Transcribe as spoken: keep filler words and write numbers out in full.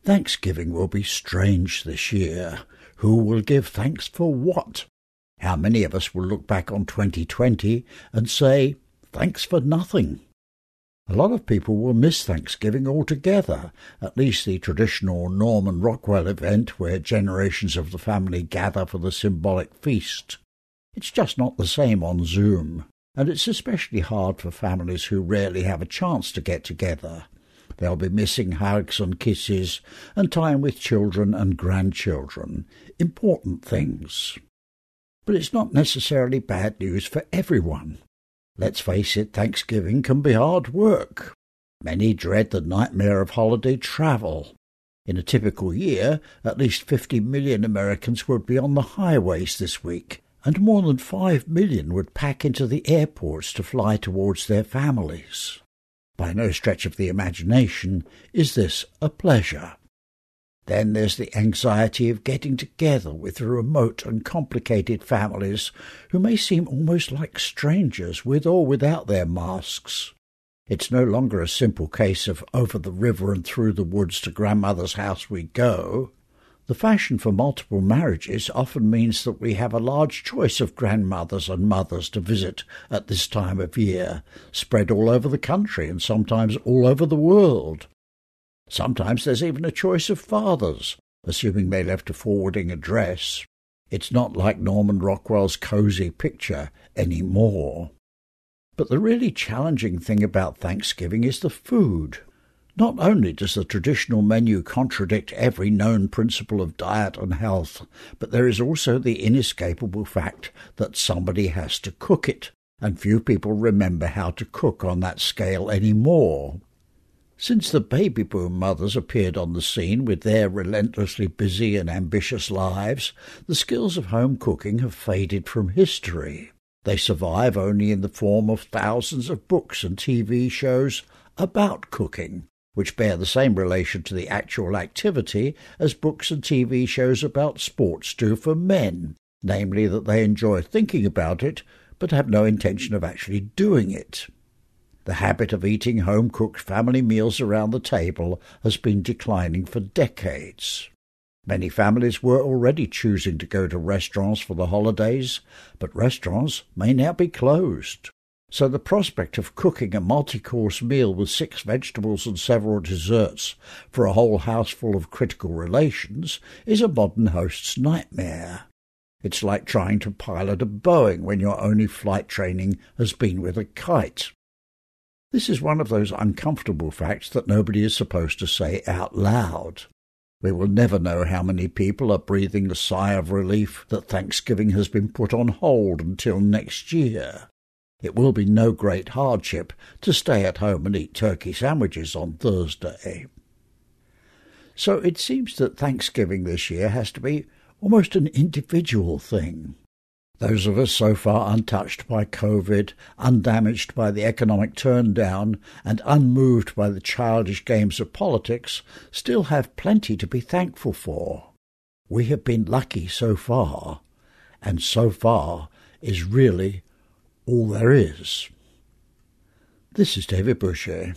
Thanksgiving will be strange this year. Who will give thanks for what? How many of us will look back on twenty twenty and say, thanks for nothing? A lot of people will miss Thanksgiving altogether, at least the traditional Norman Rockwell event where generations of the family gather for the symbolic feast. It's just not the same on Zoom, and it's especially hard for families who rarely have a chance to get together. They'll be missing hugs and kisses and time with children and grandchildren, important things. But it's not necessarily bad news for everyone. Let's face it, Thanksgiving can be hard work. Many dread the nightmare of holiday travel. In a typical year, at least fifty million Americans would be on the highways this week, and more than five million would pack into the airports to fly towards their families. By no stretch of the imagination is this a pleasure. Then there's the anxiety of getting together with remote and complicated families who may seem almost like strangers with or without their masks. It's no longer a simple case of over the river and through the woods to grandmother's house we go. The fashion for multiple marriages often means that we have a large choice of grandmothers and mothers to visit at this time of year, spread all over the country and sometimes all over the world. Sometimes there's even a choice of fathers, assuming they left a forwarding address. It's not like Norman Rockwell's cosy picture anymore. But the really challenging thing about Thanksgiving is the food. Not only does the traditional menu contradict every known principle of diet and health, but there is also the inescapable fact that somebody has to cook it, and few people remember how to cook on that scale anymore. Since the baby boom mothers appeared on the scene with their relentlessly busy and ambitious lives, the skills of home cooking have faded from history. They survive only in the form of thousands of books and T V shows about cooking, which bear the same relation to the actual activity as books and T V shows about sports do for men, namely that they enjoy thinking about it but have no intention of actually doing it. The habit of eating home-cooked family meals around the table has been declining for decades. Many families were already choosing to go to restaurants for the holidays, but restaurants may now be closed. So the prospect of cooking a multi-course meal with six vegetables and several desserts for a whole house full of critical relations is a modern host's nightmare. It's like trying to pilot a Boeing when your only flight training has been with a kite. This is one of those uncomfortable facts that nobody is supposed to say out loud. We will never know how many people are breathing a sigh of relief that Thanksgiving has been put on hold until next year. It will be no great hardship to stay at home and eat turkey sandwiches on Thursday. So it seems that Thanksgiving this year has to be almost an individual thing. Those of us so far untouched by COVID, undamaged by the economic turndown, and unmoved by the childish games of politics, still have plenty to be thankful for. We have been lucky so far, and so far is really all there is. This is David Boucher.